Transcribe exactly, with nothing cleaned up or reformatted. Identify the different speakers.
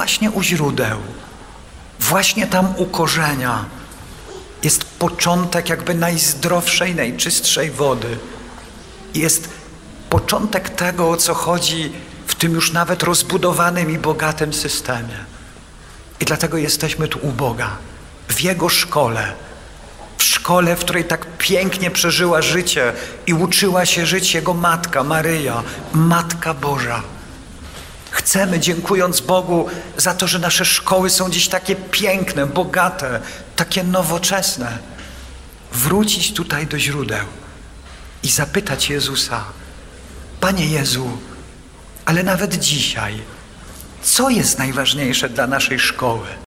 Speaker 1: właśnie u źródeł, właśnie tam u korzenia jest początek jakby najzdrowszej, najczystszej wody. Jest początek tego, o co chodzi w tym już nawet rozbudowanym i bogatym systemie. I dlatego jesteśmy tu u Boga, w Jego szkole, w szkole, w której tak pięknie przeżyła życie i uczyła się żyć Jego Matka Maryja, Matka Boża. Chcemy, dziękując Bogu za to, że nasze szkoły są dziś takie piękne, bogate, takie nowoczesne, wrócić tutaj do źródeł i zapytać Jezusa: Panie Jezu, ale nawet dzisiaj, co jest najważniejsze dla naszej szkoły?